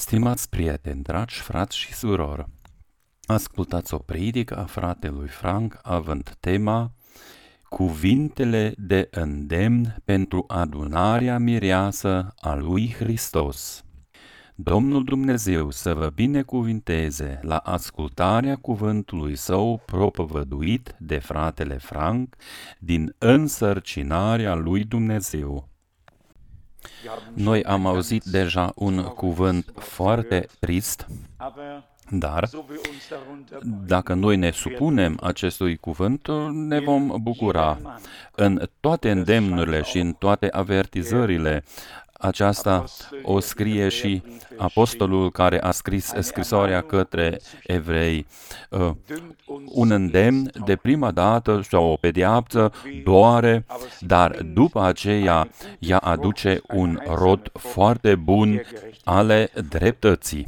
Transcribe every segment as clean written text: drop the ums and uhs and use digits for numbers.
Stimați prieteni, dragi frați și surori, ascultați o predică a fratelui Frank având tema Cuvintele de îndemn pentru adunarea mireasă a lui Hristos. Domnul Dumnezeu să vă binecuvinteze la ascultarea cuvântului său propovăduit de fratele Frank din însărcinarea lui Dumnezeu. Noi am auzit deja un cuvânt foarte trist, dar dacă noi ne supunem acestui cuvânt, ne vom bucura. În toate îndemnurile și în toate avertizările, aceasta o scrie și apostolul care a scris scrisoarea către evrei. Un îndemn de prima dată sau o pedeapsă doare, dar după aceea ea aduce un rod foarte bun ale dreptății.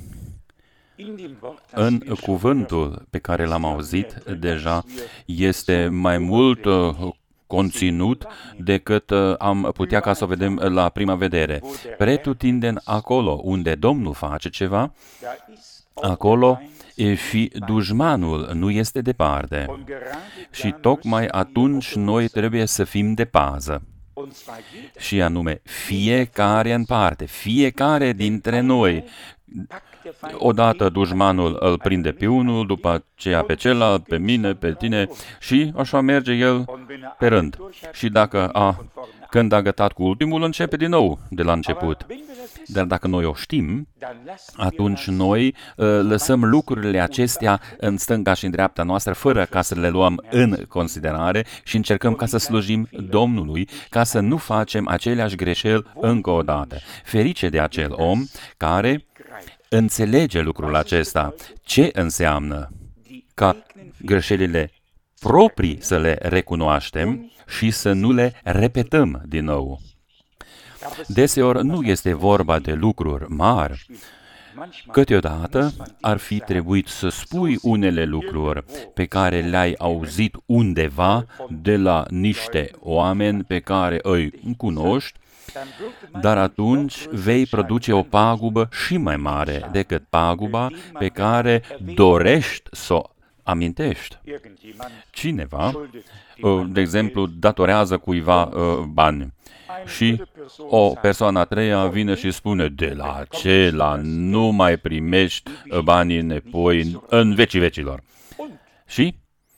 În cuvântul pe care l-am auzit deja este mai mult conținut decât am putea ca să o vedem la prima vedere. Pretutindeni acolo unde Domnul face ceva, acolo și dușmanul nu este departe. Și tocmai atunci noi trebuie să fim de pază. Și anume, fiecare în parte, fiecare dintre noi. Odată dușmanul îl prinde pe unul, după aceea pe celălalt, pe mine, pe tine și așa merge el pe rând. Și când a gătat cu ultimul, începe din nou de la început. Dar dacă noi o știm, atunci noi lăsăm lucrurile acestea în stânga și în dreapta noastră, fără ca să le luăm în considerare și încercăm ca să slujim Domnului, ca să nu facem aceleași greșeli încă o dată. Ferice de acel om care înțelege lucrul acesta. Ce înseamnă? Ca greșelile proprii să le recunoaștem și să nu le repetăm din nou. Deseori nu este vorba de lucruri mari. Câteodată ar fi trebuit să spui unele lucruri pe care le-ai auzit undeva de la niște oameni pe care îi cunoști, dar atunci vei produce o pagubă și mai mare decât paguba pe care dorești să o amintești. Cineva, de exemplu, datorează cuiva bani și o persoană a treia vine și spune: de la acela nu mai primești banii înapoi în vecii vecilor. Și,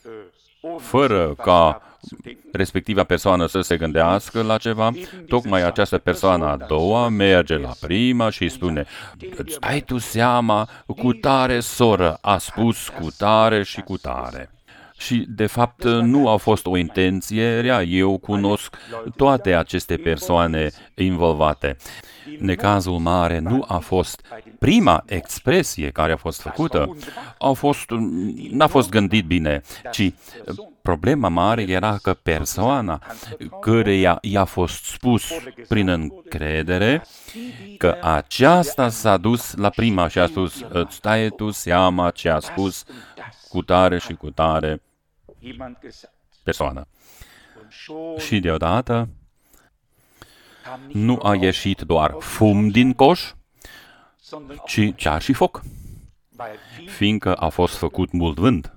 fără ca respectiva persoană să se gândească la ceva, tocmai această persoană a doua merge la prima și spune: îți dai tu seama, cu tare soră a spus cu tare și cu tare. Și, de fapt, nu a fost o intenție rea. Eu cunosc toate aceste persoane involvate. Necazul mare nu a fost prima expresie care a fost făcută, n-a fost gândit bine, ci problema mare era că persoana căreia i-a fost spus prin încredere, că aceasta s-a dus la prima și a spus: îți dai tu seama ce a spus cu tare și cu tare persoană. Și deodată nu a ieșit doar fum din coș, ci cear și foc, fiindcă a fost făcut mult vânt.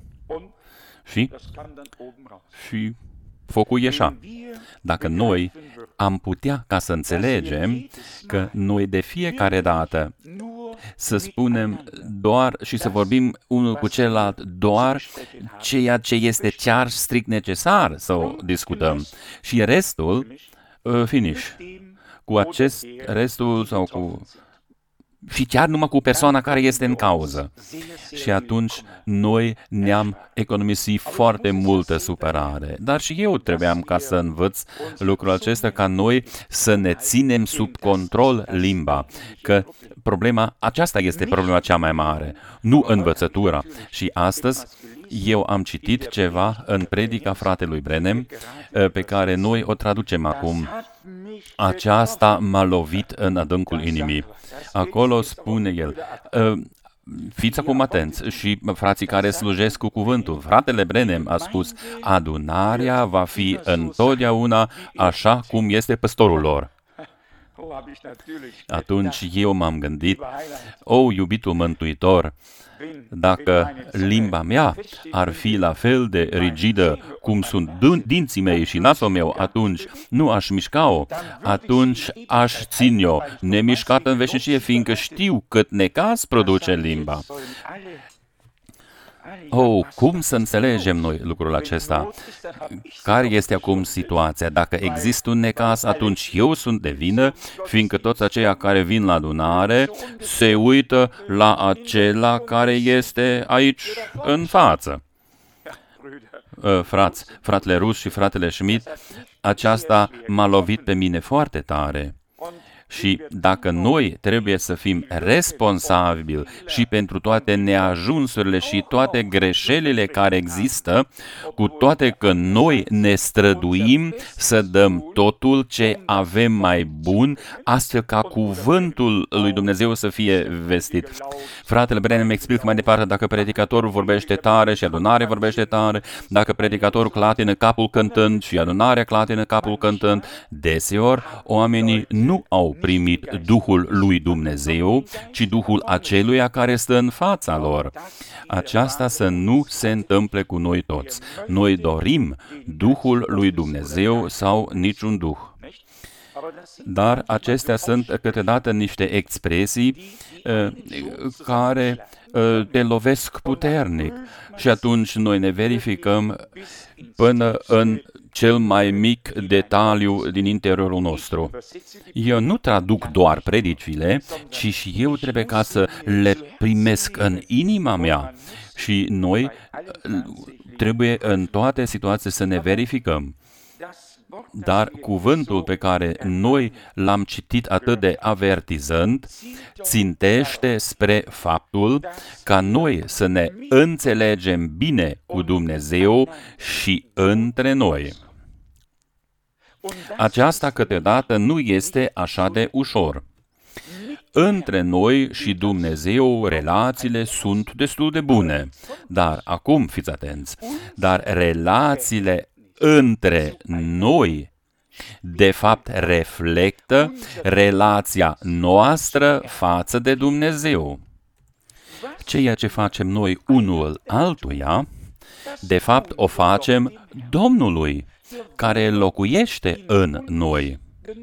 Și focul ieșea. Dacă noi am putea ca să înțelegem că noi de fiecare dată să spunem doar și să vorbim unul cu celălalt doar ceea ce este chiar strict necesar să o discutăm și restul finish. Cu acest restul sau cu... și chiar numai cu persoana care este în cauză. Și atunci noi ne-am economisit foarte multă supărare. Dar și eu trebuiam ca să învăț lucrul acesta, ca noi să ne ținem sub control limba. Că aceasta este problema cea mai mare, nu învățătura. Și astăzi eu am citit ceva în predica fratelui Brenem, pe care noi o traducem acum. Aceasta m-a lovit în adâncul inimii. Acolo spune el: fiți acum atenți și frații care slujesc cu cuvântul. Fratele Brenem a spus: adunarea va fi întotdeauna așa cum este păstorul lor. Atunci eu m-am gândit, iubitul Mântuitor, dacă limba mea ar fi la fel de rigidă cum sunt dinții mei și nasul meu, atunci nu aș mișca-o, atunci aș ține-o nemișcată în veșnicie, fiindcă știu cât necaz produce limba. Cum să înțelegem noi lucrul acesta? Care este acum situația? Dacă există un necaz, atunci eu sunt de vină, fiindcă toți aceia care vin la adunare se uită la acela care este aici în față. Fratele Rus și fratele Schmidt, aceasta m-a lovit pe mine foarte tare. Și dacă noi trebuie să fim responsabili și pentru toate neajunsurile și toate greșelile care există, cu toate că noi ne străduim să dăm totul ce avem mai bun, astfel ca cuvântul lui Dumnezeu să fie vestit. Fratele Branham îmi explică mai departe, dacă predicatorul vorbește tare și adunarea vorbește tare, dacă predicatorul clatină capul cântând și adunarea clatină capul cântând, deseori oamenii nu au primit Duhul lui Dumnezeu, ci Duhul aceluia care stă în fața lor. Aceasta să nu se întâmple cu noi toți. Noi dorim Duhul lui Dumnezeu sau niciun Duh. Dar acestea sunt câteodată niște expresii care te lovesc puternic și atunci noi ne verificăm până în cel mai mic detaliu din interiorul nostru. Eu nu traduc doar predicile, ci și eu trebuie ca să le primesc în inima mea și noi trebuie în toate situațiile să ne verificăm. Dar cuvântul pe care noi l-am citit atât de avertizând țintește spre faptul ca noi să ne înțelegem bine cu Dumnezeu și între noi. Aceasta câteodată nu este așa de ușor. Între noi și Dumnezeu relațiile sunt destul de bune, dar acum fiți atenți, dar relațiile între noi, de fapt, reflectă relația noastră față de Dumnezeu. Ceea ce facem noi unul altuia, de fapt, o facem Domnului, care locuiește în noi.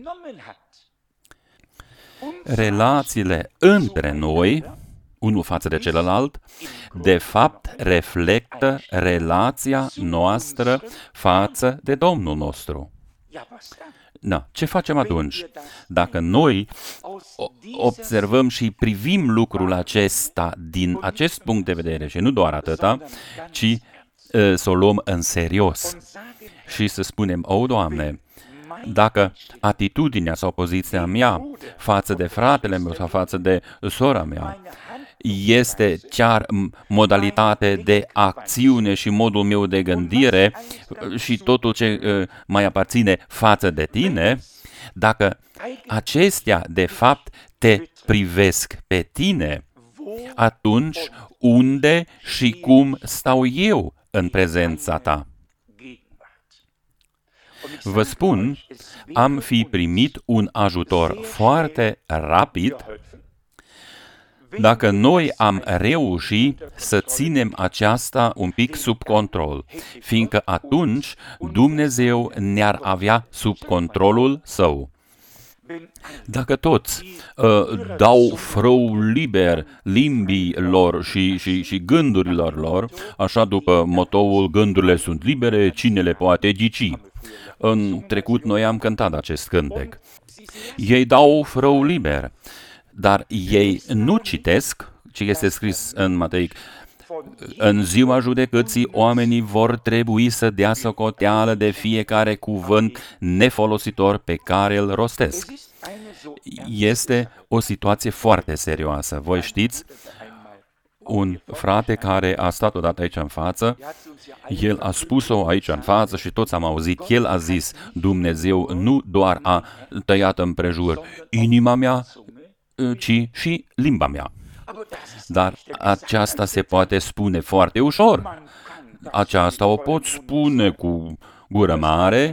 Relațiile între noi, unul față de celălalt, de fapt reflectă relația noastră față de Domnul nostru. Ce facem atunci? Dacă noi observăm și privim lucrul acesta din acest punct de vedere, și nu doar atâta, ci să o luăm în serios și să spunem, Doamne, dacă atitudinea sau poziția mea față de fratele meu sau față de sora mea este chiar modalitate de acțiune și modul meu de gândire și totul ce mai aparține față de tine, dacă acestea de fapt te privesc pe tine, atunci unde și cum stau eu în prezența ta? Vă spun, am fi primit un ajutor foarte rapid dacă noi am reușit să ținem aceasta un pic sub control, fiindcă atunci Dumnezeu ne-ar avea sub controlul Său. Dacă toți dau frâu liber limbii lor și gândurilor lor, așa după motoul gândurile sunt libere, cine le poate ghici? În trecut noi am cântat acest cântec. Ei dau frâu liber, dar ei nu citesc ce este scris în Matei. În ziua judecății, oamenii vor trebui să dea socoteală de fiecare cuvânt nefolositor pe care îl rostesc. Este o situație foarte serioasă. Voi știți, un frate care a stat odată aici în față, el a spus-o aici în față și toți am auzit, el a zis, Dumnezeu nu doar a tăiat împrejur inima mea, ci și limba mea. Dar aceasta se poate spune foarte ușor. Aceasta o pot spune cu gură mare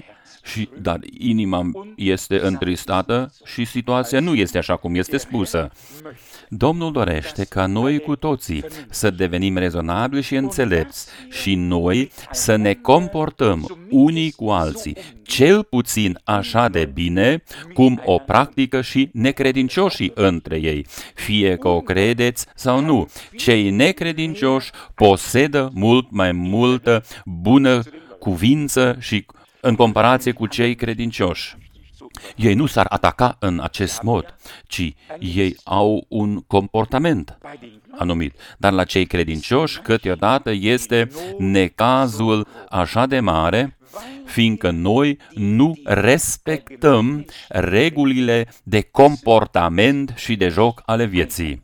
dar inima este întristată și situația nu este așa cum este spusă. Domnul dorește ca noi cu toții să devenim rezonabili și înțelepți și noi să ne comportăm unii cu alții, cel puțin așa de bine cum o practică și necredincioșii între ei, fie că o credeți sau nu. Cei necredincioși posedă mult mai multă bună cuvință și în comparație cu cei credincioși. Ei nu s-ar ataca în acest mod, ci ei au un comportament anumit. Dar la cei credincioși câteodată este necazul așa de mare, fiindcă noi nu respectăm regulile de comportament și de joc ale vieții.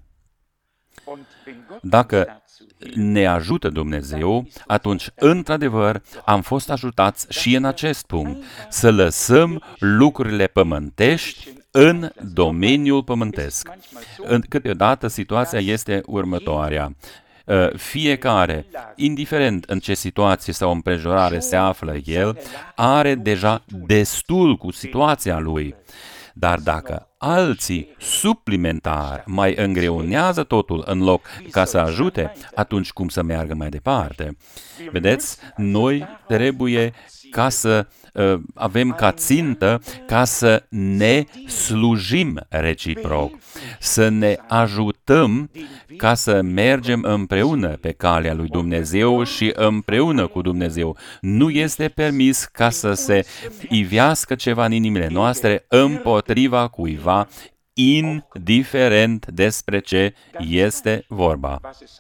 Dacă ne ajută Dumnezeu, atunci, într-adevăr, am fost ajutați și în acest punct, să lăsăm lucrurile pământești în domeniul pământesc. Câteodată situația este următoarea. Fiecare, indiferent în ce situație sau împrejurare se află el, are deja destul cu situația lui. Dar dacă alții suplimentar mai îngreunează totul în loc ca să ajute, atunci cum să meargă mai departe? Vedeți, noi trebuie ca să avem ca țintă ca să ne slujim reciproc, să ne ajutăm ca să mergem împreună pe calea lui Dumnezeu și împreună cu Dumnezeu. Nu este permis ca să se ivească ceva în inimile noastre împotriva cuiva, indiferent despre ce este vorba.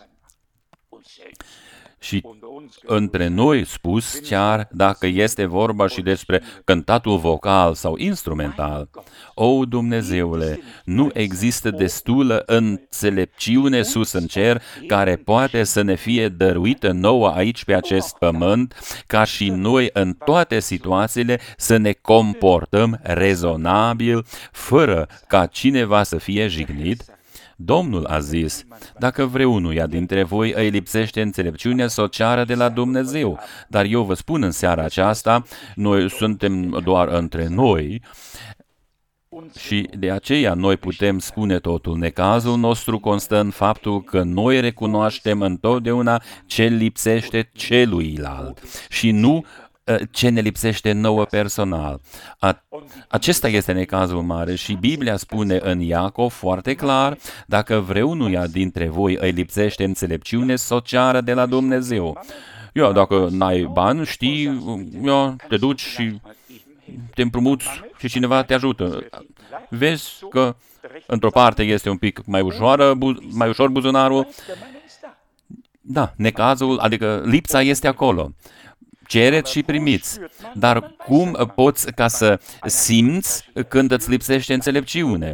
Și între noi spus, chiar dacă este vorba și despre cântatul vocal sau instrumental, o, Dumnezeule, nu există destulă înțelepciune sus în cer care poate să ne fie dăruită nouă aici pe acest pământ, ca și noi în toate situațiile să ne comportăm rezonabil, fără ca cineva să fie jignit. Domnul a zis, dacă vreunuia dintre voi îi lipsește înțelepciunea, să o ceară de la Dumnezeu. Dar eu vă spun în seara aceasta, noi suntem doar între noi și de aceea noi putem spune totul. Necazul nostru constă în faptul că noi recunoaștem întotdeauna ce lipsește celuilalt și nu ce ne lipsește nouă personal. Acesta este necazul mare și Biblia spune în Iacov foarte clar, dacă vreunuia dintre voi îi lipsește înțelepciune, să o ceară de la Dumnezeu. Dacă n-ai bani, știi, te duci și te împrumuți și cineva te ajută. Vezi că într-o parte este un pic mai ușor buzunarul. Da, necazul, adică lipsa este acolo. Cereți și primiți. Dar cum poți ca să simți când îți lipsește înțelepciune?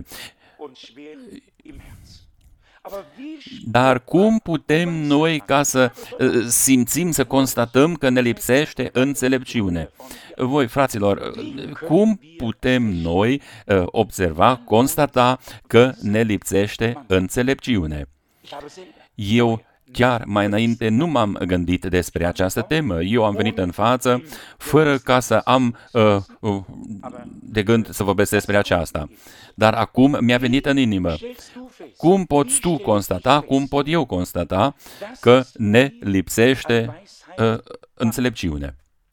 Dar cum putem noi ca să simțim, să constatăm că ne lipsește înțelepciune? Voi, fraților, cum putem noi observa, constata că ne lipsește înțelepciune? Eu chiar mai înainte nu m-am gândit despre această temă. Eu am venit în față fără ca să am de gând să vorbesc despre aceasta. Dar acum mi-a venit în inimă. Cum poți tu constata, cum pot eu constata că ne lipsește înțelepciune?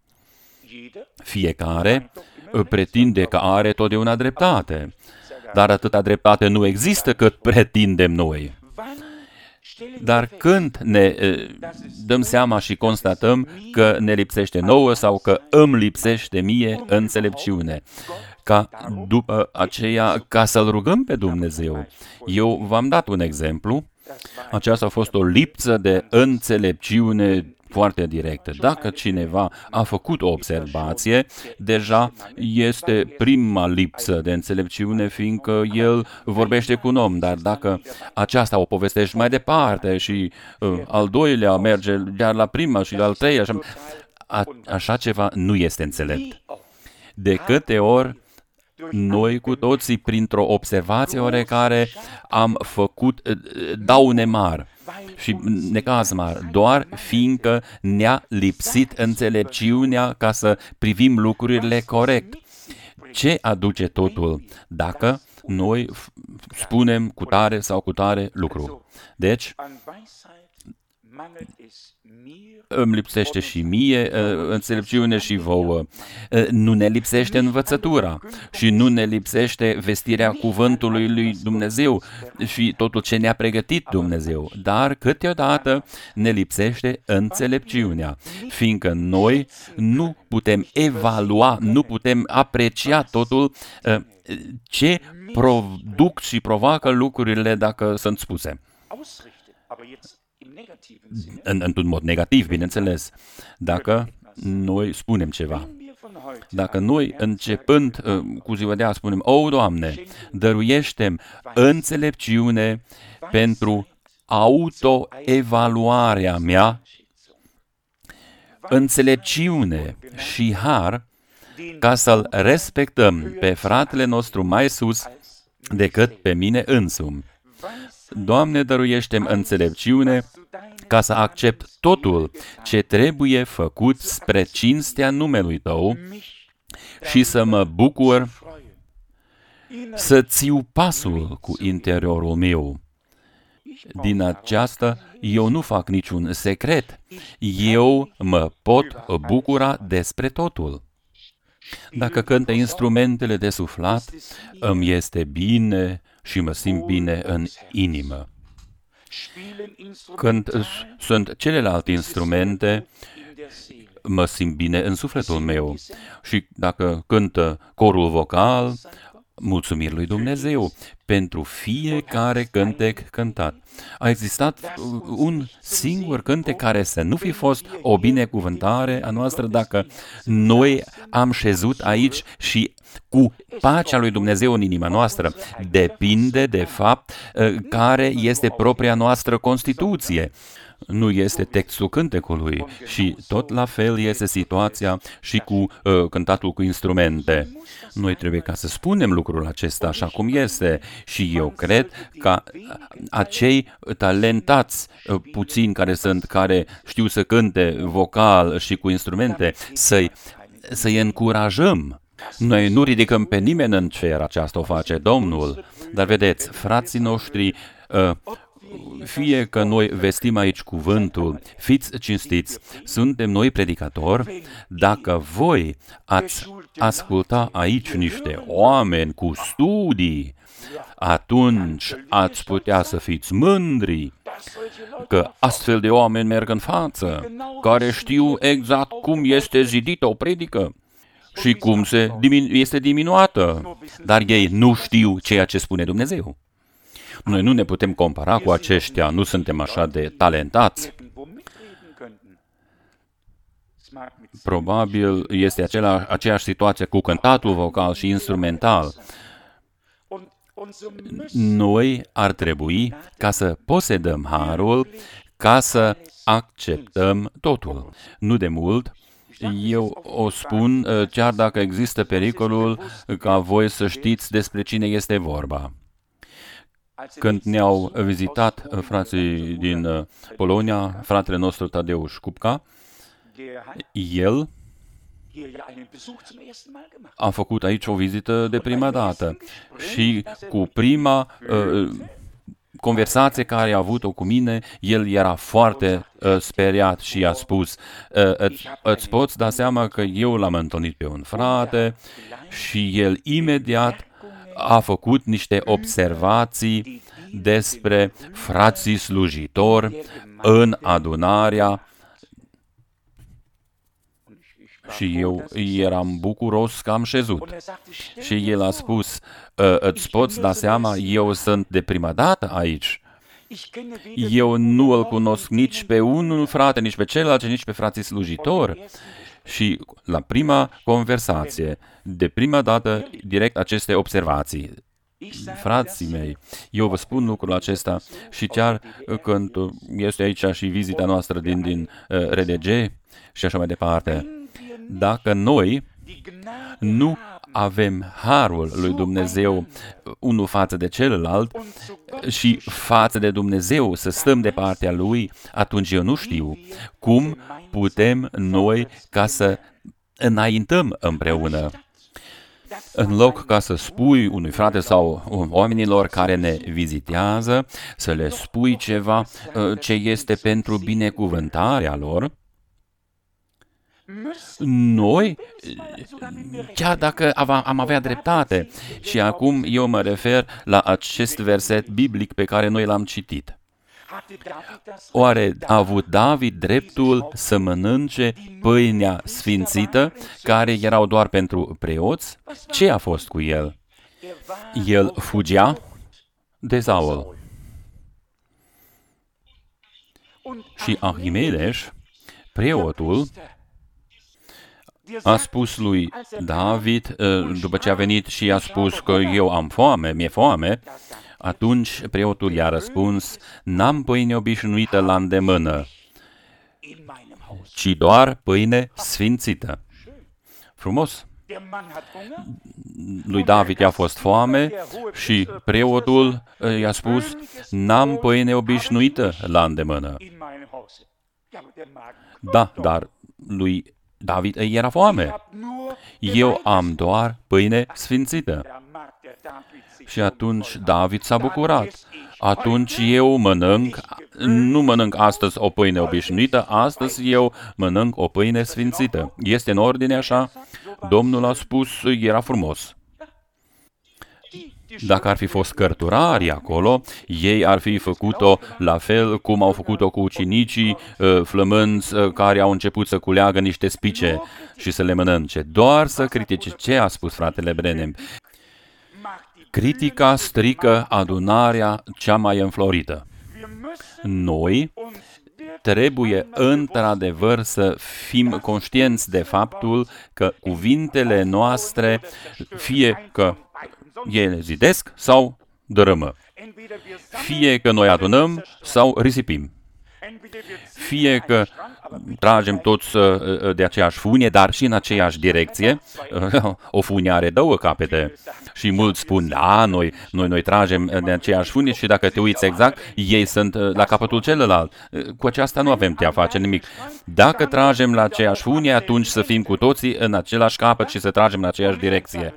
Fiecare pretinde că are totdeauna dreptate, dar atâta dreptate nu există cât pretindem noi. Dar când ne dăm seama și constatăm că ne lipsește nouă sau că îmi lipsește mie înțelepciune, ca după aceea ca să-L rugăm pe Dumnezeu. Eu v-am dat un exemplu. Aceasta a fost o lipsă de înțelepciune foarte directă. Dacă cineva a făcut o observație, deja este prima lipsă de înțelepciune, fiindcă el vorbește cu un om, dar dacă aceasta o povestești mai departe și al doilea merge chiar la prima și la al treilea, așa ceva nu este înțelept. De câte ori noi cu toții, printr-o observație oarecare, am făcut daune mari. și necaz mare, doar fiindcă ne-a lipsit înțelepciunea ca să privim lucrurile corect. Ce aduce totul dacă noi spunem cu tare sau cu tare lucru? Deci, îmi lipsește și mie înțelepciune și vouă. Nu ne lipsește învățătura și nu ne lipsește vestirea cuvântului lui Dumnezeu și totul ce ne-a pregătit Dumnezeu. Dar câteodată ne lipsește înțelepciunea, fiindcă noi nu putem evalua, nu putem aprecia totul ce produc și provoacă lucrurile dacă sunt spuse. Într-un mod negativ, bineînțeles. Dacă noi spunem ceva, dacă noi, începând cu ziua de azi, spunem, o, Doamne, dăruiește-mi înțelepciune pentru autoevaluarea mea, înțelepciune și har, ca să-l respectăm pe fratele nostru mai sus decât pe mine însumi. Doamne, dăruiește-mi înțelepciune ca să accept totul ce trebuie făcut spre cinstea numelui Tău și să mă bucur să țiu pasul cu interiorul meu. Din aceasta eu nu fac niciun secret. Eu mă pot bucura despre totul. Dacă cântă instrumentele de suflat, îmi este bine și mă simt bine în inimă. Când sunt celelalte instrumente, mă simt bine în sufletul meu. Și dacă cântă corul vocal, mulțumiri lui Dumnezeu pentru fiecare cântec cântat. A existat un singur cântec care să nu fi fost o binecuvântare a noastră dacă noi am șezut aici și cu pacea lui Dumnezeu în inima noastră. Depinde de fapt care este propria noastră Constituție. Nu este textul cântecului și tot la fel este situația și cu cântatul cu instrumente. Noi trebuie ca să spunem lucrul acesta așa cum este și eu cred că acei talentați puțini care știu să cânte vocal și cu instrumente, să-i încurajăm. Noi nu ridicăm pe nimeni în cer, aceasta o face Domnul, dar vedeți, frații noștri, fie că noi vestim aici cuvântul, fiți cinstiți, suntem noi predicatori, dacă voi ați asculta aici niște oameni cu studii, atunci ați putea să fiți mândri că astfel de oameni merg în față, care știu exact cum este zidită o predică și cum este diminuată, dar ei nu știu ceea ce spune Dumnezeu. Noi nu ne putem compara cu aceștia, nu suntem așa de talentați. Probabil este aceeași situație cu cântatul vocal și instrumental. Noi ar trebui ca să posedăm harul, ca să acceptăm totul. Nu de mult, eu o spun chiar dacă există pericolul ca voi să știți despre cine este vorba. Când ne-au vizitat frații din Polonia, fratele nostru Tadeusz Kupka, el a făcut aici o vizită de prima dată și cu prima conversație care a avut-o cu mine, el era foarte speriat și a spus, îți poți da seama că eu l-am întâlnit pe un frate și el imediat a făcut niște observații despre frații slujitori în adunarea și eu eram bucuros că am șezut. Și el a spus, îți poți da seama, eu sunt de prima dată aici. Eu nu îl cunosc nici pe unul frate, nici pe celălalt, nici pe frații slujitori. Și la prima conversație, de prima dată, direct aceste observații. Frații mei, eu vă spun lucrul acesta și chiar când este aici și vizita noastră din RDG și așa mai departe, dacă noi nu avem harul lui Dumnezeu unul față de celălalt și față de Dumnezeu să stăm de partea Lui, atunci eu nu știu cum putem noi ca să înaintăm împreună. În loc ca să spui unui frate sau oamenilor care ne vizitează, să le spui ceva ce este pentru binecuvântarea lor, noi, chiar dacă am avea dreptate, și acum eu mă refer la acest verset biblic pe care noi l-am citit. Oare a avut David dreptul să mănânce pâinea sfințită, care erau doar pentru preoți? Ce a fost cu el? El fugea de Saul. Și Ahimelech, preotul, a spus lui David, după ce a venit și a spus că eu am foame, mi-e foame, atunci preotul i-a răspuns, n-am pâine obișnuită la îndemână, ci doar pâine sfințită. Frumos! Lui David i-a fost foame și preotul i-a spus, n-am pâine obișnuită la îndemână. Da, dar lui David îi era foame. Eu am doar pâine sfințită. Și atunci David s-a bucurat. Atunci eu nu mănânc astăzi o pâine obișnuită, astăzi eu mănânc o pâine sfințită. Este în ordine așa? Domnul a spus, era frumos. Dacă ar fi fost cărturarii acolo, ei ar fi făcut-o la fel cum au făcut-o cu ucenicii flămânzi care au început să culeagă niște spice și să le mănânce. Doar să critice. Ce a spus fratele Branham? Critica strică adunarea cea mai înflorită. Noi trebuie într-adevăr să fim conștienți de faptul că cuvintele noastre, fie că ele zidesc sau dărâmă, fie că noi adunăm sau risipim, fie că tragem toți de aceeași funie, dar și în aceeași direcție. O funie are două capete. Și mulți spun, da, noi tragem de aceeași funie și dacă te uiți exact, ei sunt la capătul celălalt. Cu aceasta nu avem de a face nimic. Dacă tragem la aceeași funie, atunci să fim cu toții în același capăt și să tragem în aceeași direcție.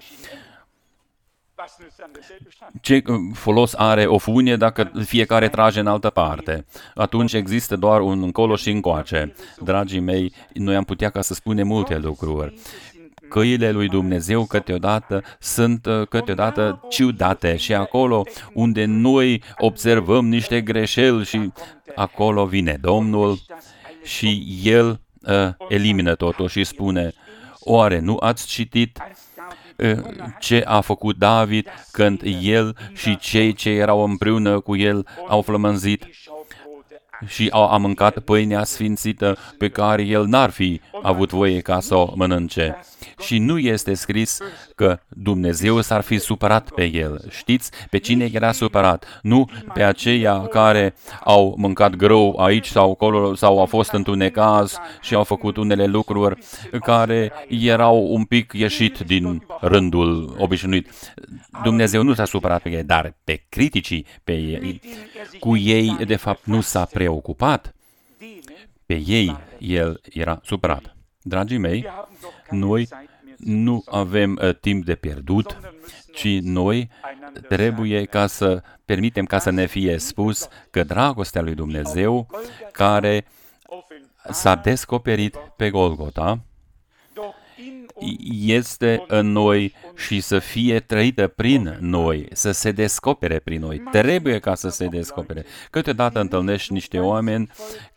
Ce folos are o funie dacă fiecare trage în altă parte? Atunci există doar un încolo și încoace. Dragii mei, noi am putea ca să spunem multe lucruri. Căile lui Dumnezeu câteodată sunt ciudate și acolo unde noi observăm niște greșeli și acolo vine Domnul și El elimină totul și spune, oare nu ați citit ce a făcut David când el și cei ce erau împreună cu el au flămânzit și a mâncat pâinea sfințită pe care el n-ar fi avut voie ca să o mănânce. Și nu este scris că Dumnezeu s-ar fi supărat pe el. Știți pe cine era supărat? Nu pe aceia care au mâncat grâu aici sau acolo sau au fost într-un necaz și au făcut unele lucruri care erau un pic ieșit din rândul obișnuit. Dumnezeu nu s-a supărat pe ei, dar pe criticii, cu ei de fapt nu s-a preocupat. Pe ei el era supărat. Dragii mei, noi nu avem timp de pierdut, ci noi trebuie ca să permitem ca să ne fie spus că dragostea lui Dumnezeu, care s-a descoperit pe Golgota, este în noi și să fie trăită prin noi, să se descopere prin noi. Trebuie ca să se descopere. Câteodată întâlnești niște oameni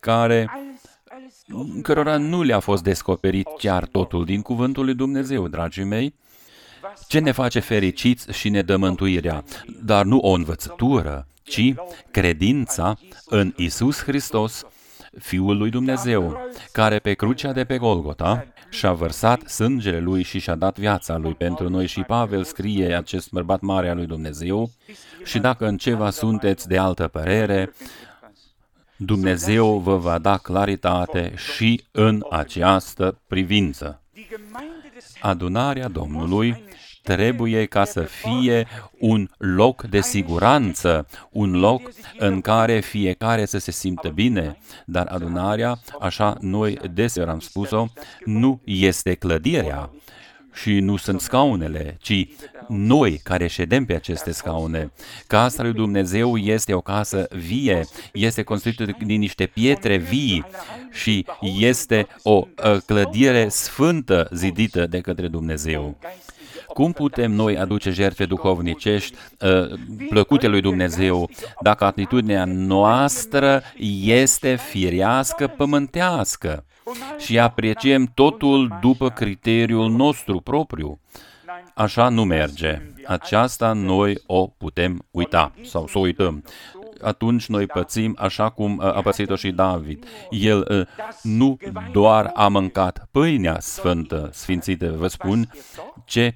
cărora nu le-a fost descoperit chiar totul din cuvântul lui Dumnezeu, dragii mei. Ce ne face fericiți și ne dă mântuirea? Dar nu o învățătură, ci credința în Iisus Hristos, Fiul lui Dumnezeu, care pe crucea de pe Golgota și-a vărsat sângele Lui și și-a dat viața Lui pentru noi. Și Pavel scrie, acest bărbat mare al lui Dumnezeu, și dacă în ceva sunteți de altă părere, Dumnezeu vă va da claritate și în această privință. Adunarea Domnului trebuie ca să fie un loc de siguranță, un loc în care fiecare să se simtă bine, dar adunarea, așa noi deseori am spus-o, nu este clădirea și nu sunt scaunele, ci noi care ședem pe aceste scaune. Casa lui Dumnezeu este o casă vie, este construită din niște pietre vii și este o clădire sfântă zidită de către Dumnezeu. Cum putem noi aduce jertfe duhovnicești plăcute lui Dumnezeu dacă atitudinea noastră este firească, pământească și apreciem totul după criteriul nostru propriu? Așa nu merge. Aceasta noi o putem uita sau să o uităm. Atunci noi pățim așa cum a pățit-o și David. El nu doar a mâncat pâinea sfântă, sfințită, vă spun, ce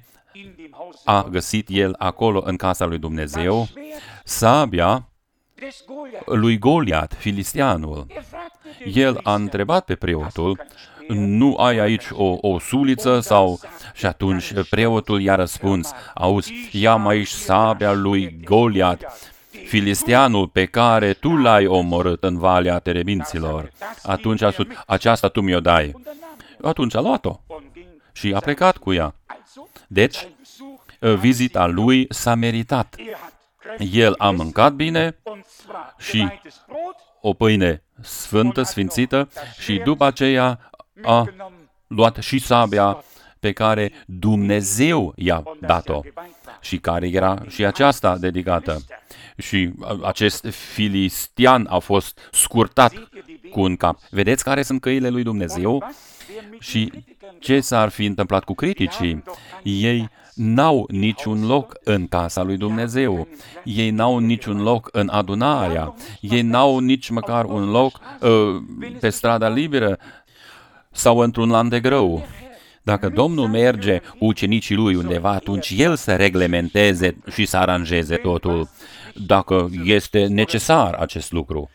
a găsit el acolo în casa lui Dumnezeu, sabia lui Goliat, filisteanul. El a întrebat pe preotul, nu ai aici o suliță sau... Și atunci preotul i-a răspuns, auzi, ia-mi aici sabia lui Goliat, filisteanul pe care tu l-ai omorât în Valea Terebinților. Atunci a spus, aceasta tu mi-o dai. Atunci a luat-o și a plecat cu ea. Deci, vizita lui s-a meritat. El a mâncat bine și o pâine sfântă, sfințită, și după aceea a luat și sabia pe care Dumnezeu i-a dat-o și care era și aceasta dedicată. Și acest filistean a fost scurtat cu un cap. Vedeți care sunt căile lui Dumnezeu? Și ce s-ar fi întâmplat cu criticii? Ei n-au niciun loc în casa lui Dumnezeu. Ei n-au niciun loc în adunarea. Ei n-au nici măcar un loc pe strada liberă sau într-un lan de grâu. Dacă Domnul merge cu ucenicii lui undeva, atunci El să reglementeze și să aranjeze totul, dacă este necesar acest lucru.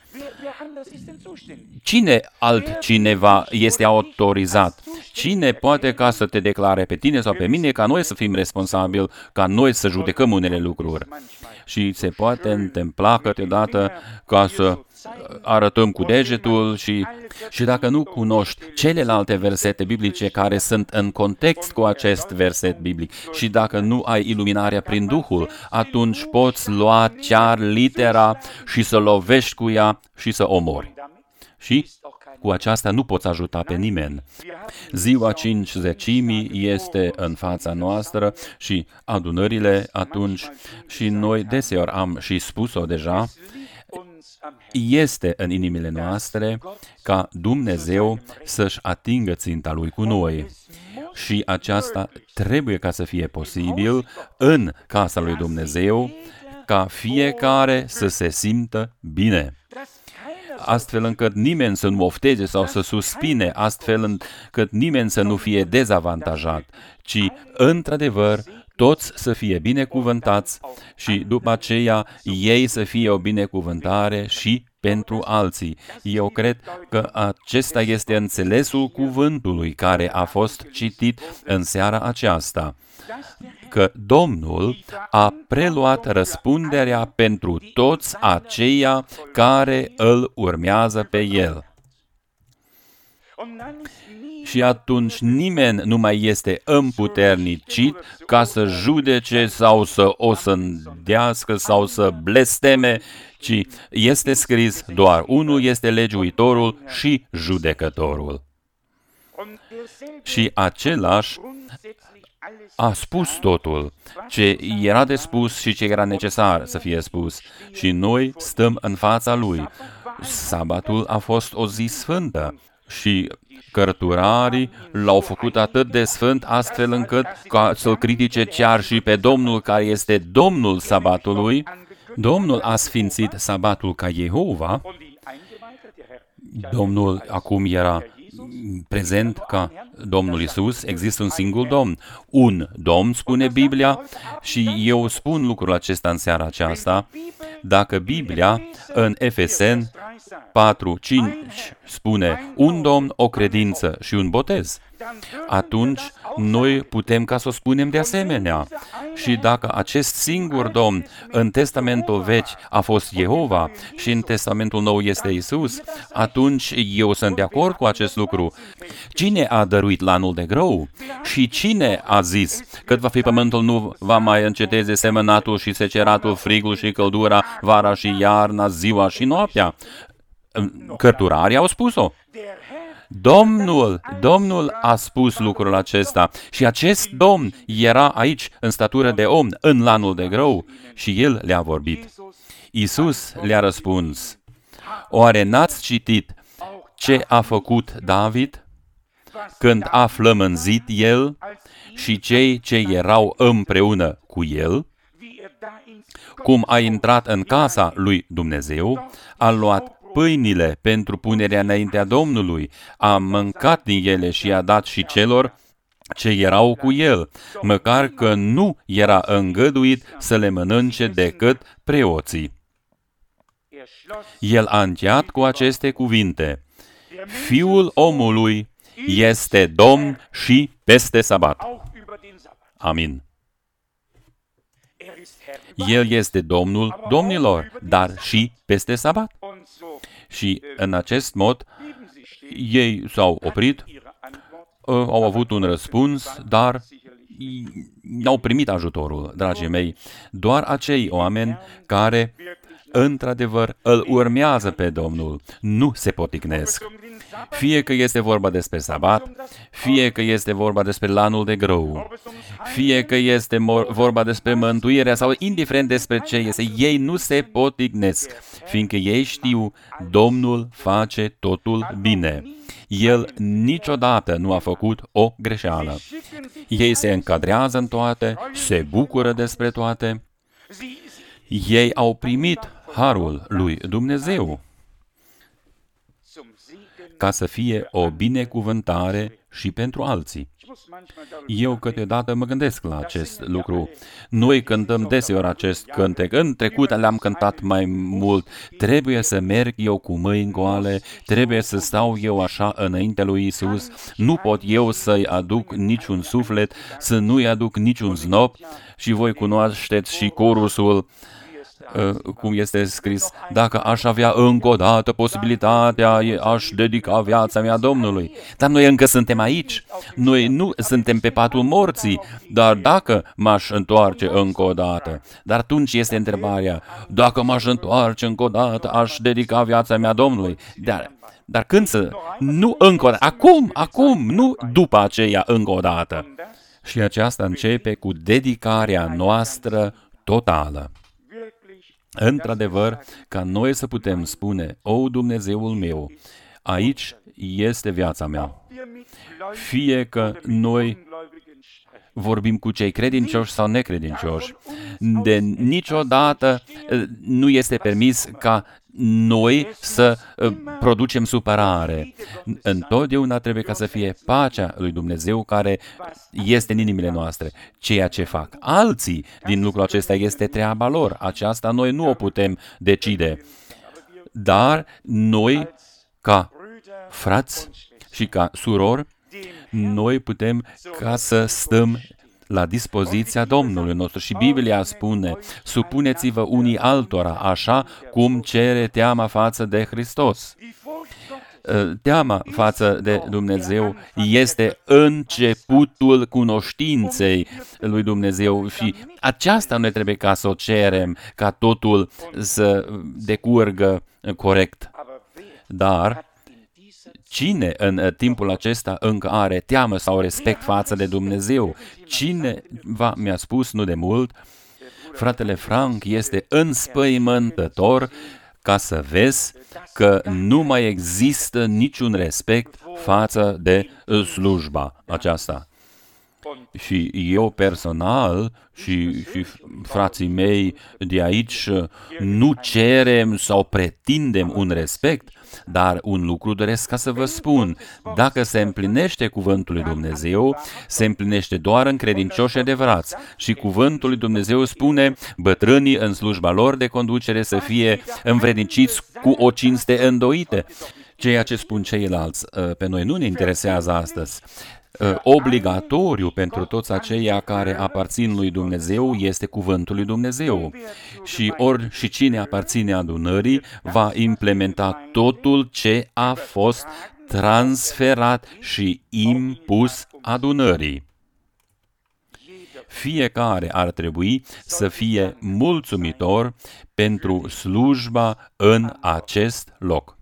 Cine altcineva este autorizat? Cine poate ca să te declare pe tine sau pe mine ca noi să fim responsabili, ca noi să judecăm unele lucruri? Și se poate întâmpla câteodată ca să arătăm cu degetul și dacă nu cunoști celelalte versete biblice care sunt în context cu acest verset biblic și dacă nu ai iluminarea prin Duhul, atunci poți lua chiar litera și să lovești cu ea și să omori. Și cu aceasta nu poți ajuta pe nimeni. Ziua Cincizecimii este în fața noastră și adunările atunci, și noi deseori am și spus-o deja, este în inimile noastre ca Dumnezeu să-și atingă ținta Lui cu noi. Și aceasta trebuie ca să fie posibil în casa lui Dumnezeu, ca fiecare să se simtă bine, astfel încât nimeni să nu ofteze sau să suspine, astfel încât nimeni să nu fie dezavantajat, ci, într-adevăr, toți să fie binecuvântați și după aceea ei să fie o binecuvântare și pentru alții. Eu cred că acesta este înțelesul cuvântului care a fost citit în seara aceasta, că Domnul a preluat răspunderea pentru toți aceia care îl urmează pe El. Și atunci nimeni nu mai este împuternicit ca să judece sau să osândească sau să blesteme, ci este scris, doar unul este legiuitorul și judecătorul. Și același a spus totul, ce era de spus și ce era necesar să fie spus. Și noi stăm în fața Lui. Sabatul a fost o zi sfântă și cărturarii l-au făcut atât de sfânt astfel încât ca să-L critique chiar și pe Domnul care este Domnul sabatului. Domnul a sfințit sabatul ca Jehova. Domnul acum era prezent ca Domnul Iisus. Există un singur Domn. Un Domn, spune Biblia, și eu spun lucrul acesta în seara aceasta. Dacă Biblia în Efeseni 4:5 spune un Domn, o credință și un botez, atunci noi putem ca să o spunem de asemenea. Și dacă acest singur Domn în Testamentul Vechi a fost Jehova și în Testamentul Nou este Isus, atunci eu sunt de acord cu acest lucru. Cine a dăruit lanul de grâu? Și cine a zis cât va fi pământul nu va mai înceteze semănatul și seceratul, frigul și căldura, vara și iarna, ziua și noaptea? Cărturarii au spus-o. Domnul a spus lucrul acesta și acest Domn era aici în statură de om, în lanul de grâu și El le-a vorbit. Iisus le-a răspuns, oare n-ați citit ce a făcut David când a flămânzit el și cei ce erau împreună cu el? Cum a intrat în casa lui Dumnezeu, a luat pâinile pentru punerea înaintea Domnului, a mâncat din ele și a dat și celor ce erau cu el, măcar că nu era îngăduit să le mănânce decât preoții. El a încheiat cu aceste cuvinte, Fiul omului este Domn și peste sabat. Amin. El este Domnul domnilor, dar și peste sabat. Și în acest mod, ei s-au oprit, au avut un răspuns, dar n-au primit ajutorul, dragii mei. Doar acei oameni care, într-adevăr, îl urmează pe Domnul, nu se poticnesc. Fie că este vorba despre sabat, fie că este vorba despre lanul de grâu, fie că este vorba despre mântuirea sau indiferent despre ce este, ei nu se poticnesc, fiindcă ei știu, Domnul face totul bine. El niciodată nu a făcut o greșeală. Ei se încadrează în toate, se bucură despre toate. Ei au primit harul lui Dumnezeu ca să fie o binecuvântare și pentru alții. Eu câteodată mă gândesc la acest lucru. Noi cântăm deseori acest cântec. În trecut le-am cântat mai mult. Trebuie să merg eu cu mâini goale, trebuie să stau eu așa înaintea lui Isus. Nu pot eu să-i aduc niciun suflet, să nu-i aduc niciun znop. Și voi cunoașteți și corusul, cum este scris, dacă aș avea încă o dată posibilitatea, aș dedica viața mea Domnului. Dar noi încă suntem aici. Noi nu suntem pe patul morții, dar dacă m-aș întoarce încă o dată. Dar atunci este întrebarea, dacă m-aș întoarce încă o dată, aș dedica viața mea Domnului. Dar când să? Nu încă o dată. Acum, nu după aceea încă o dată. Și aceasta începe cu dedicarea noastră totală. Într-adevăr, ca noi să putem spune, o, Dumnezeul meu, aici este viața mea. Fie că noi vorbim cu cei credincioși sau necredincioși, de niciodată nu este permis ca noi să producem supărare. Întotdeauna trebuie ca să fie pacea lui Dumnezeu care este în inimile noastre. Ceea ce fac alții din lucrul acesta este treaba lor. Aceasta noi nu o putem decide. Dar noi, ca frați și ca surori, noi putem ca să stăm la dispoziția Domnului nostru. Și Biblia spune, supuneți-vă unii altora, așa cum cere teama față de Hristos. Teama față de Dumnezeu este începutul cunoștinței lui Dumnezeu și aceasta noi trebuie ca să o cerem, ca totul să decurgă corect. Dar cine în timpul acesta încă are teamă sau respect față de Dumnezeu? Cineva mi-a spus nu de mult, fratele Frank, este înspăimântător ca să vezi că nu mai există niciun respect față de slujba aceasta. Și eu personal și frații mei de aici nu cerem sau pretindem un respect, dar un lucru doresc ca să vă spun, dacă se împlinește cuvântul lui Dumnezeu, se împlinește doar în credincioși adevărați. Și cuvântul lui Dumnezeu spune, bătrânii în slujba lor de conducere să fie învredniciți cu o cinste îndoită. Ceea ce spun ceilalți, pe noi nu ne interesează astăzi. obligatoriu pentru toți aceia care aparțin lui Dumnezeu este cuvântul lui Dumnezeu. Și cine aparține adunării va implementa totul ce a fost transferat și impus adunării. Fiecare ar trebui să fie mulțumitor pentru slujba în acest loc.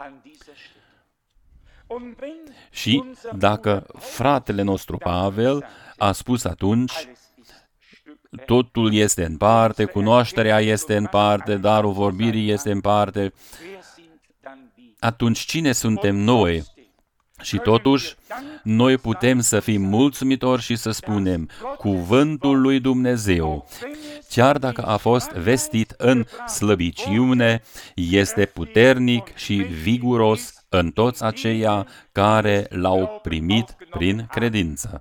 Și dacă fratele nostru Pavel a spus atunci, totul este în parte, cunoașterea este în parte, darul vorbirii este în parte, atunci cine suntem noi? Și totuși, noi putem să fim mulțumitori și să spunem, cuvântul lui Dumnezeu, chiar dacă a fost vestit în slăbiciune, este puternic și viguros în toți aceia care l-au primit prin credință.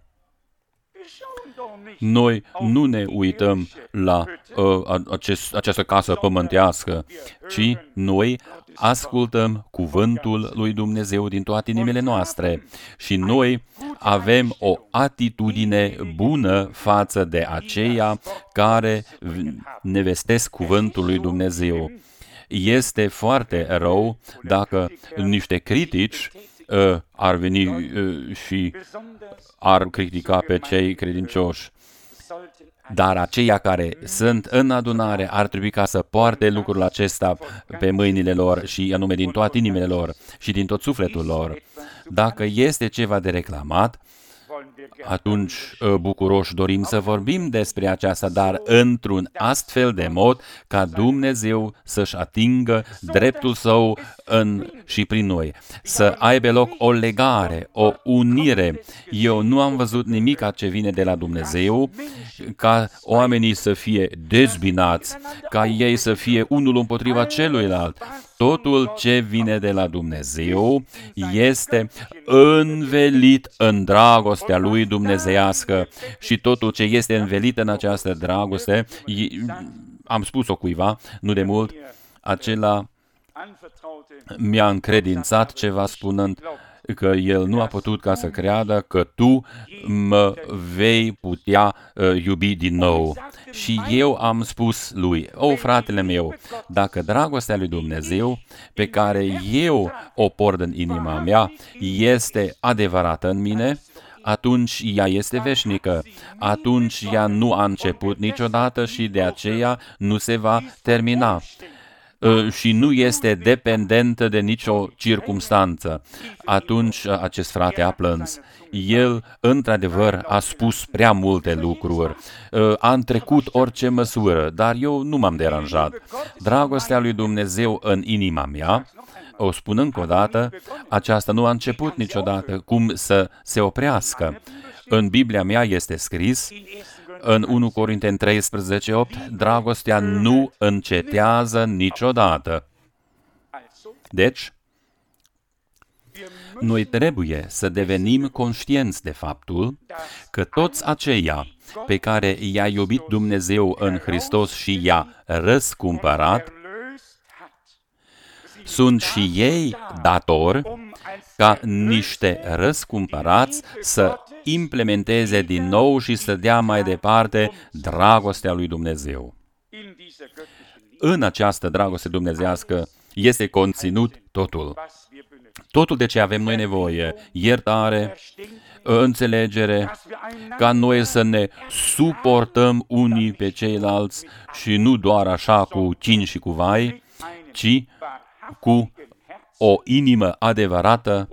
Noi nu ne uităm la această casă pământească, ci noi ascultăm cuvântul lui Dumnezeu din toate inimile noastre și noi avem o atitudine bună față de aceia care ne vestesc cuvântul lui Dumnezeu. Este foarte rău dacă niște critici ar veni și ar critica pe cei credincioși. Dar aceia care sunt în adunare ar trebui ca să poarte lucrul acesta pe mâinile lor și anume din toate inimile lor și din tot sufletul lor. Dacă este ceva de reclamat, atunci bucuroși dorim să vorbim despre aceasta, dar într-un astfel de mod ca Dumnezeu să-și atingă dreptul său și prin noi, să aibă loc o legare, o unire. Eu nu am văzut nimic ce vine de la Dumnezeu, ca oamenii să fie dezbinați, ca ei să fie unul împotriva celuilalt. Totul ce vine de la Dumnezeu este învelit în dragostea lui dumnezeiască și totul ce este învelit în această dragoste, am spus-o cuiva, nu de mult, acela mi-a încredințat ceva spunând că el nu a putut ca să creadă că tu mă vei putea iubi din nou. Și eu am spus lui, fratele meu, dacă dragostea lui Dumnezeu pe care eu o port în inima mea este adevărată în mine, atunci ea este veșnică, atunci ea nu a început niciodată și de aceea nu se va termina. Și nu este dependentă de nicio circumstanță. Atunci acest frate a plâns. El, într-adevăr, a spus prea multe lucruri. A întrecut orice măsură, dar eu nu m-am deranjat. Dragostea lui Dumnezeu în inima mea, o spun încă o dată, aceasta nu a început niciodată cum să se oprească. În Biblia mea este scris, în 1 Corinteni 13:8, dragostea nu încetează niciodată. Deci, noi trebuie să devenim conștienți de faptul că toți aceia pe care i-a iubit Dumnezeu în Hristos și i-a răscumpărat, sunt și ei datori ca niște răscumpărați să implementeze din nou și să dea mai departe dragostea lui Dumnezeu. În această dragoste dumnezeiască este conținut totul. Totul de ce avem noi nevoie, iertare, înțelegere, ca noi să ne suportăm unii pe ceilalți și nu doar așa cu chin și cu vai, ci cu o inimă adevărată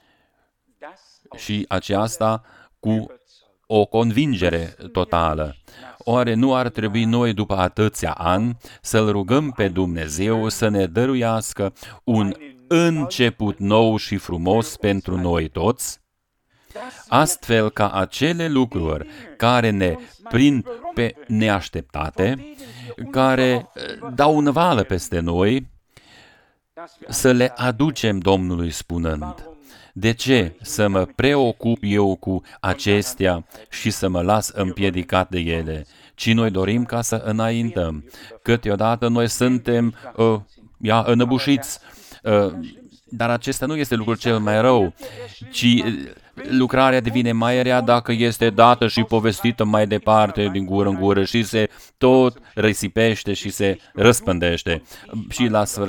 și aceasta cu o convingere totală. Oare nu ar trebui noi, după atâția ani, să-L rugăm pe Dumnezeu să ne dăruiască un început nou și frumos pentru noi toți? Astfel ca acele lucruri care ne prind pe neașteptate, care dau învală peste noi, să le aducem Domnului spunând, de ce să mă preocup eu cu acestea și să mă las împiedicat de ele, ci noi dorim ca să înaintăm. Câteodată noi suntem înăbușiți, Dar acesta nu este lucrul cel mai rău, ci lucrarea devine mai rea dacă este dată și povestită mai departe din gură în gură și se tot risipește și se răspândește. Și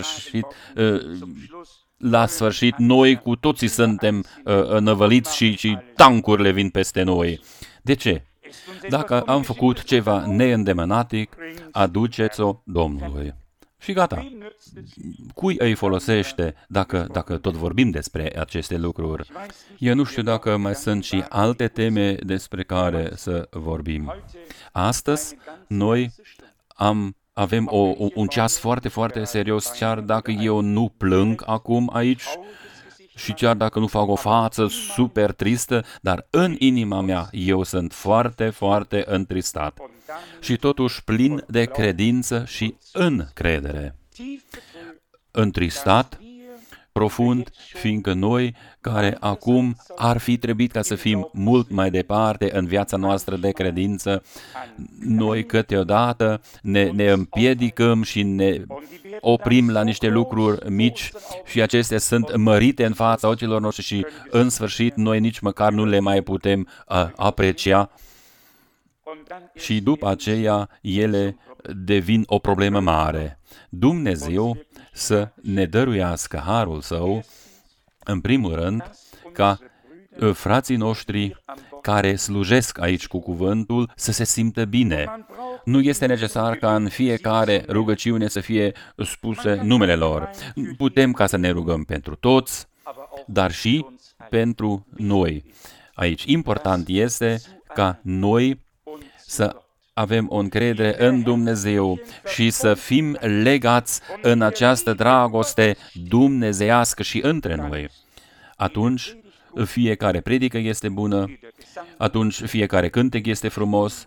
la sfârșit noi cu toții suntem năvăliți și tancurile vin peste noi. De ce? Dacă am făcut ceva neîndemânatic, aduceți-o Domnului. Și gata. Cui îi folosește dacă tot vorbim despre aceste lucruri? Eu nu știu dacă mai sunt și alte teme despre care să vorbim. Astăzi, noi avem un ceas foarte, foarte serios, chiar dacă eu nu plâng acum aici și chiar dacă nu fac o față super tristă, dar în inima mea eu sunt foarte, foarte întristat și totuși plin de credință și încredere. Întristat, profund, fiindcă noi, care acum ar fi trebuit ca să fim mult mai departe în viața noastră de credință, noi câteodată ne împiedicăm și ne oprim la niște lucruri mici și acestea sunt mărite în fața ochilor noștri și în sfârșit noi nici măcar nu le mai putem aprecia și după aceea ele devin o problemă mare. Dumnezeu să ne dăruiască harul Său, în primul rând, ca frații noștri care slujesc aici cu cuvântul să se simtă bine. Nu este necesar ca în fiecare rugăciune să fie spuse numele lor. Putem ca să ne rugăm pentru toți, dar și pentru noi. Aici important este ca noi să avem o încredere în Dumnezeu și să fim legați în această dragoste dumnezeiască și între noi. Atunci fiecare predică este bună, atunci fiecare cântec este frumos,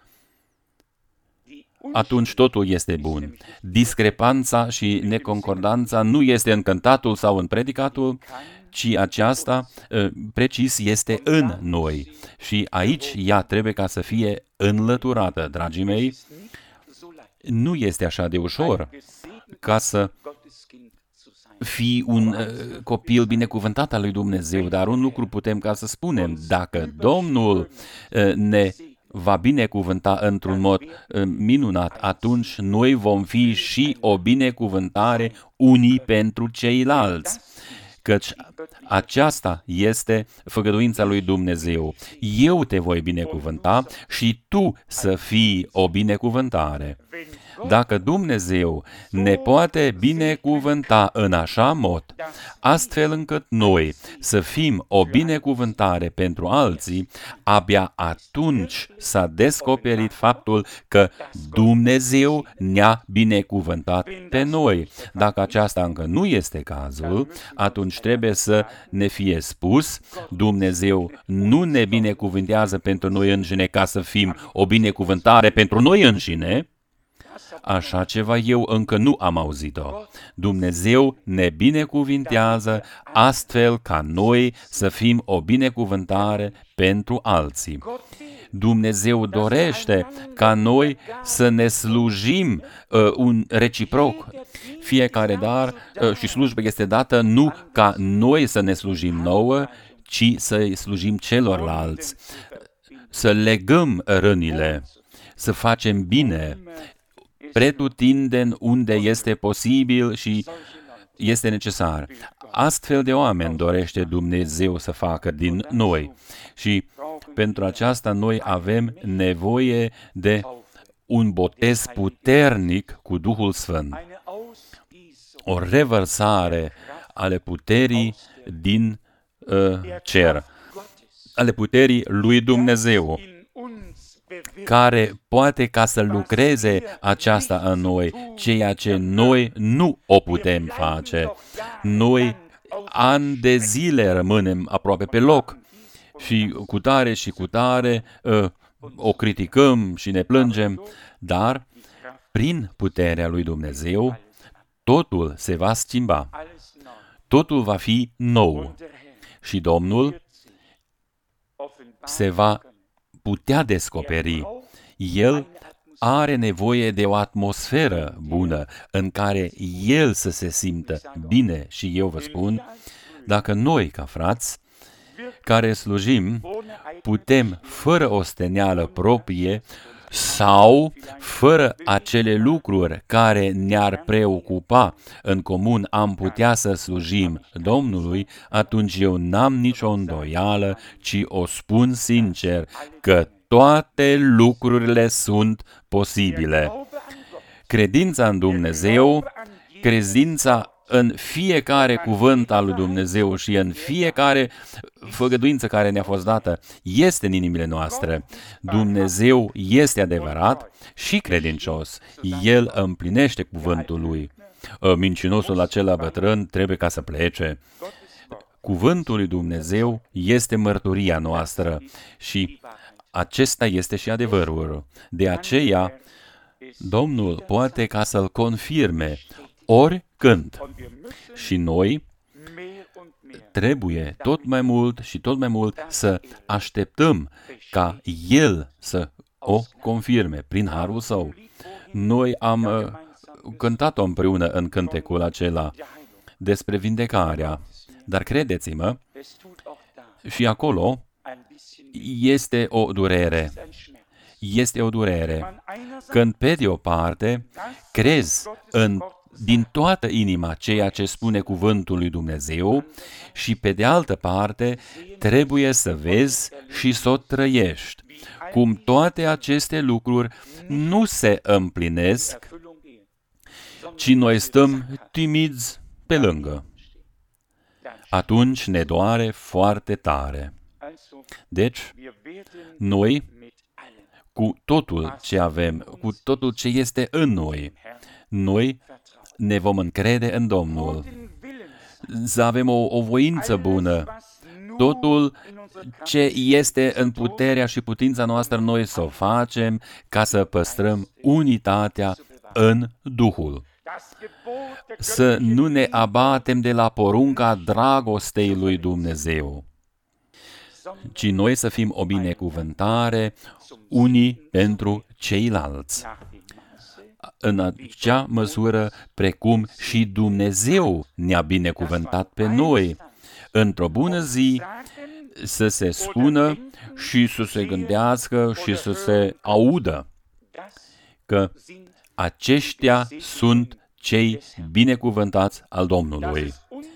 atunci totul este bun. Discrepanța și neconcordanța nu este în cântatul sau în predicatul, ci aceasta precis este în noi. Și aici ea trebuie ca să fie înlăturată, dragii mei. Nu este așa de ușor ca să fii un copil binecuvântat al lui Dumnezeu, dar un lucru putem ca să spunem, dacă Domnul ne va binecuvânta într-un mod minunat, atunci noi vom fi și o binecuvântare unii pentru ceilalți. Căci aceasta este făgăduința lui Dumnezeu. Eu te voi binecuvânta și tu să fii o binecuvântare. Dacă Dumnezeu ne poate binecuvânta în așa mod, astfel încât noi să fim o binecuvântare pentru alții, abia atunci s-a descoperit faptul că Dumnezeu ne-a binecuvântat pe noi. Dacă aceasta încă nu este cazul, atunci trebuie să ne fie spus, Dumnezeu nu ne binecuvântează pentru noi înșine ca să fim o binecuvântare pentru noi înșine. Așa ceva eu încă nu am auzit-o. Dumnezeu ne binecuvintează astfel ca noi să fim o binecuvântare pentru alții. Dumnezeu dorește ca noi să ne slujim un reciproc. Fiecare dar și slujbă este dată nu ca noi să ne slujim nouă, ci să-i slujim celorlalți. Să legăm rănile, să facem bine, pretutindeni unde este posibil și este necesar. Astfel de oameni dorește Dumnezeu să facă din noi. Și pentru aceasta noi avem nevoie de un botez puternic cu Duhul Sfânt. O revărsare ale puterii din cer, ale puterii lui Dumnezeu, care poate ca să lucreze aceasta în noi, ceea ce noi nu o putem face. Noi ani de zile rămânem aproape pe loc și cu tare o criticăm și ne plângem, dar prin puterea lui Dumnezeu totul se va schimba. Totul va fi nou și Domnul se va putea descoperi. El are nevoie de o atmosferă bună în care el să se simtă bine. Și eu vă spun, dacă noi, ca frați, care slujim, putem, fără osteneală proprie sau fără acele lucruri care ne-ar preocupa în comun, am putea să slujim Domnului, atunci eu n-am nicio îndoială, ci o spun sincer că toate lucrurile sunt posibile. Credința în Dumnezeu, credința în fiecare cuvânt al lui Dumnezeu și în fiecare făgăduință care ne-a fost dată este în inimile noastre. Dumnezeu este adevărat și credincios. El împlinește cuvântul lui. Mincinosul acela bătrân trebuie ca să plece. Cuvântul lui Dumnezeu este mărturia noastră și acesta este și adevărul. De aceea, Domnul poate ca să-l confirme oricând. Și noi trebuie tot mai mult și tot mai mult să așteptăm ca El să o confirme prin harul Său. Noi am cântat-o împreună în cântecul acela despre vindecarea, dar credeți-mă, și acolo este o durere. Este o durere. Când pe de o parte crezi din toată inima ceea ce spune cuvântul lui Dumnezeu și pe de altă parte trebuie să vezi și să o trăiești. Cum toate aceste lucruri nu se împlinesc, ci noi stăm timizi pe lângă. Atunci ne doare foarte tare. Deci, noi, cu totul ce avem, cu totul ce este în noi, noi ne vom încrede în Domnul. Să avem o voință bună. Totul ce este în puterea și putința noastră, noi să o facem ca să păstrăm unitatea în Duhul. Să nu ne abatem de la porunca dragostei lui Dumnezeu, ci noi să fim o binecuvântare unii pentru ceilalți, în acea măsură precum și Dumnezeu ne-a binecuvântat pe noi. Într-o bună zi să se spună și să se gândească și să se audă că aceștia sunt cei binecuvântați al Domnului.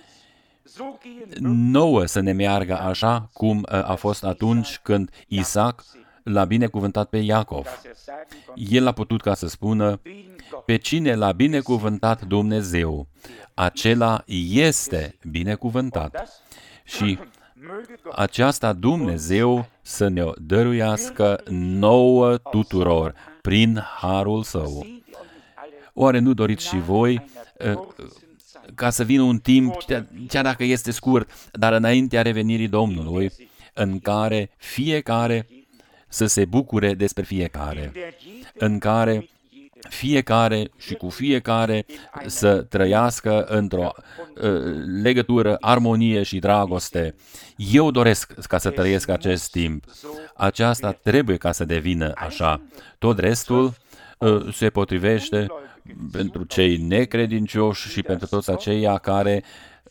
Nouă să ne meargă așa cum a fost atunci când Isaac l-a binecuvântat pe Iacov. El a putut ca să spună, pe cine l-a binecuvântat Dumnezeu, acela este binecuvântat. Și aceasta Dumnezeu să ne-o dăruiască nouă tuturor prin harul Său. Oare nu doriți și voi ca să vină un timp, chiar dacă este scurt, dar înaintea revenirii Domnului, în care fiecare să se bucure despre fiecare, în care fiecare și cu fiecare să trăiască într-o legătură, armonie și dragoste. Eu doresc ca să trăiesc acest timp. Aceasta trebuie ca să devină așa. Tot restul se potrivește pentru cei necredincioși și pentru toți aceia care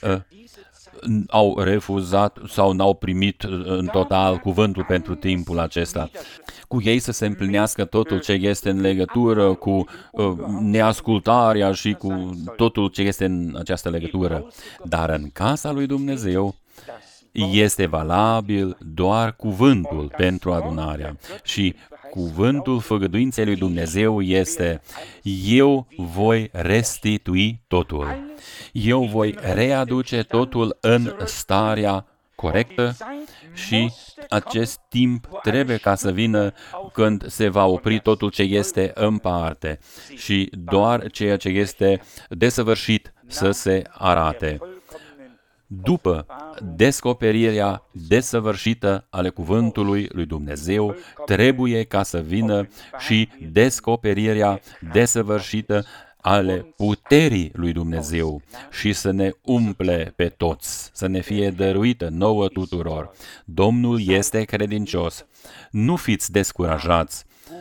au refuzat sau n-au primit în total cuvântul pentru timpul acesta. Cu ei să se împlinească totul ce este în legătură cu neascultarea și cu totul ce este în această legătură. Dar în casa lui Dumnezeu este valabil doar cuvântul pentru adunarea. Și cuvântul făgăduinței lui Dumnezeu este: eu voi restitui totul. Eu voi readuce totul în starea corectă și acest timp trebuie ca să vină când se va opri totul ce este în parte și doar ceea ce este desăvârșit să se arate. După descoperirea desăvârșită ale cuvântului lui Dumnezeu, trebuie ca să vină și descoperirea desăvârșită ale puterii lui Dumnezeu și să ne umple pe toți, să ne fie dăruită nouă tuturor. Domnul este credincios. Nu fiți descurajați.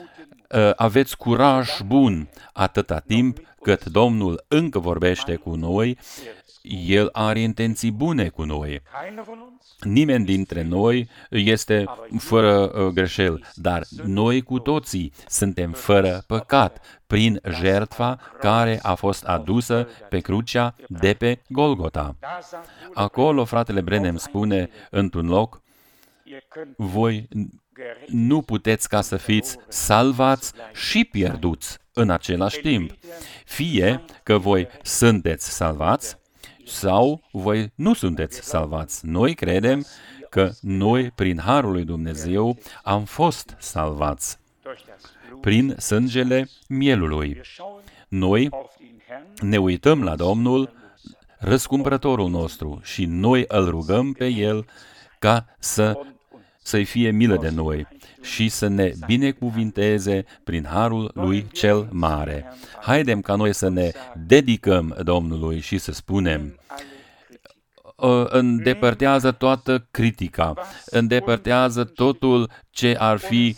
aveți curaj bun atâta timp cât Domnul încă vorbește cu noi, El are intenții bune cu noi. Nimeni dintre noi este fără greșel, dar noi cu toții suntem fără păcat prin jertfa care a fost adusă pe crucea de pe Golgota. Acolo fratele Branham spune într-un loc, voi nu puteți ca să fiți salvați și pierduți în același timp. Fie că voi sunteți salvați, sau voi nu sunteți salvați. Noi credem că noi, prin Harul lui Dumnezeu, am fost salvați prin sângele mielului. Noi ne uităm la Domnul, răscumpărătorul nostru, și noi îl rugăm pe El ca să-i fie milă de noi și să ne binecuvinteze prin Harul Lui cel mare. Haidem ca noi să ne dedicăm Domnului și să spunem, îndepărtează toată critica, îndepărtează totul ce ar fi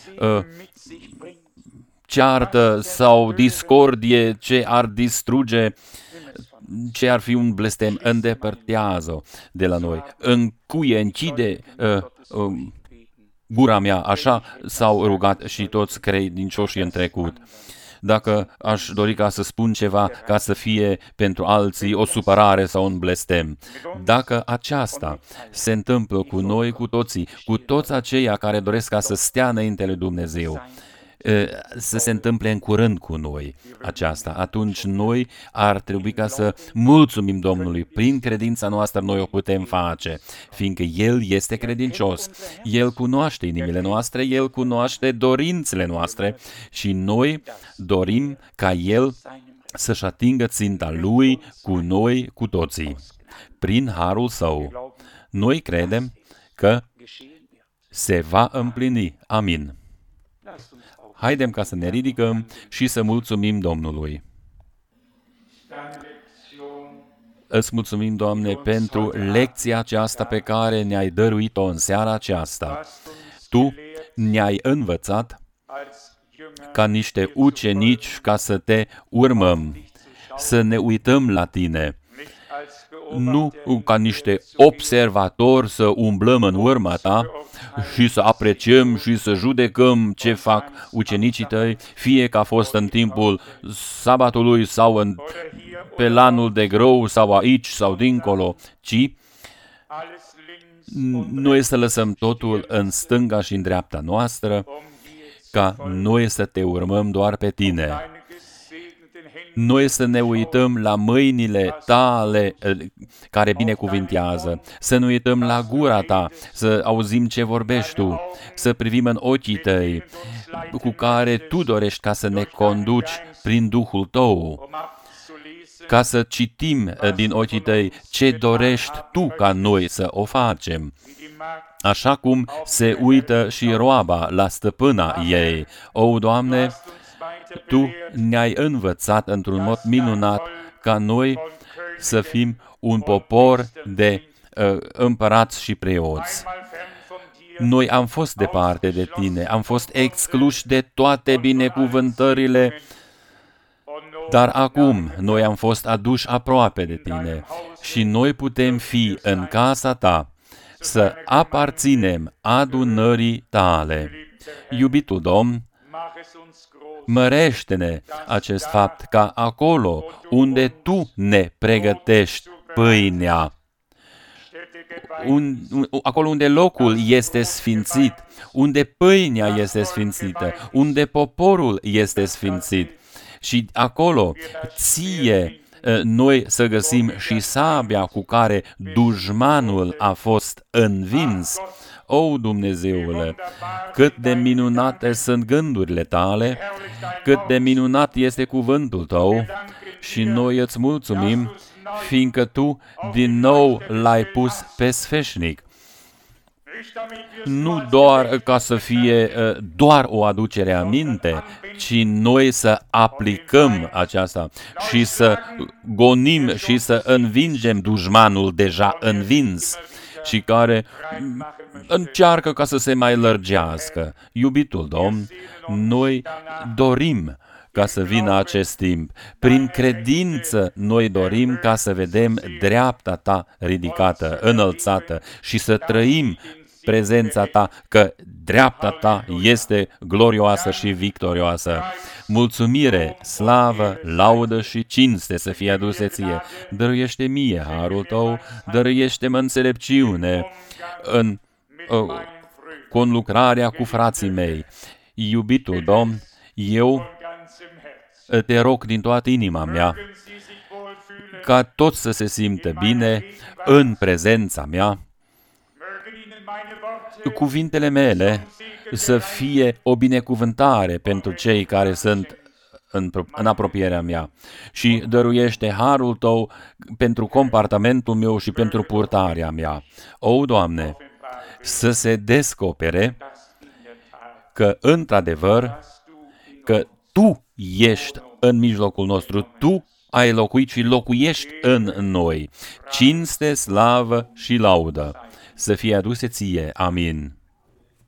ceartă sau discordie, ce ar distruge, ce ar fi un blestem, îndepărtează de la noi. Închide gura mea, așa s-au rugat și toți credincioșii în trecut. Dacă aș dori ca să spun ceva ca să fie pentru alții o supărare sau un blestem. Dacă aceasta se întâmplă cu noi, cu toții, cu toți aceia care doresc ca să stea înainte lui Dumnezeu, să se întâmple în curând cu noi aceasta, atunci noi ar trebui ca să mulțumim Domnului. Prin credința noastră noi o putem face, fiindcă El este credincios. El cunoaște inimile noastre, El cunoaște dorințele noastre și noi dorim ca El să-și atingă ținta Lui cu noi, cu toții. Prin Harul Său, noi credem că se va împlini. Amin. Haidem ca să ne ridicăm și să mulțumim Domnului. Îți mulțumim, Doamne, pentru lecția aceasta pe care ne-ai dăruit-o în seara aceasta. Tu ne-ai învățat ca niște ucenici ca să te urmăm, să ne uităm la Tine, nu ca niște observatori să umblăm în urma Ta și să apreciem și să judecăm ce fac ucenicii Tăi, fie că a fost în timpul sabatului sau pe lanul de grâu sau aici sau dincolo, ci noi să lăsăm totul în stânga și în dreapta noastră, ca noi să Te urmăm doar pe Tine. Noi să ne uităm la mâinile Tale care binecuvintează, să ne uităm la gura Ta, să auzim ce vorbești Tu, să privim în ochii Tăi, cu care Tu dorești ca să ne conduci prin Duhul Tău, ca să citim din ochii Tăi ce dorești Tu ca noi să o facem. Așa cum se uită și roaba la stăpâna ei. O, Doamne, Tu ne-ai învățat într-un mod minunat ca noi să fim un popor de împărați și preoți. Noi am fost departe de Tine, am fost excluși de toate binecuvântările, dar acum noi am fost aduși aproape de Tine și noi putem fi în casa Ta, să aparținem adunării Tale. Iubitul Domn, mărește-ne acest fapt ca acolo unde Tu ne pregătești pâinea, acolo unde locul este sfințit, unde pâinea este sfințită, unde poporul este sfințit și acolo Ție noi să găsim și sabia cu care dușmanul a fost învins. O, Dumnezeule, cât de minunate sunt gândurile Tale, cât de minunat este cuvântul Tău și noi îți mulțumim, fiindcă Tu din nou l-ai pus pe sfeșnic. Nu doar ca să fie doar o aducere aminte, ci noi să aplicăm aceasta și să gonim și să învingem dușmanul deja învins și care încearcă ca să se mai lărgească. Iubitul Domn, noi dorim ca să vină acest timp. Prin credință noi dorim ca să vedem dreapta ta ridicată, înălțată și să trăim prezența ta, că dreapta ta este glorioasă și victorioasă. Mulțumire, slavă, laudă și cinste să fie aduse ție. Dăruiește mie harul tău, dăruiește-mă înțelepciune în conlucrarea cu frații mei. Iubitul Domn, eu te rog din toată inima mea ca toți să se simtă bine în prezența mea, cuvintele mele să fie o binecuvântare pentru cei care sunt în apropierea mea și dăruiește harul tău pentru comportamentul meu și pentru purtarea mea. O, Doamne, să se descopere că, într-adevăr, că Tu ești în mijlocul nostru, Tu ai locuit și locuiești în noi. Cinste, slavă și laudă să fie aduse ție. Amin.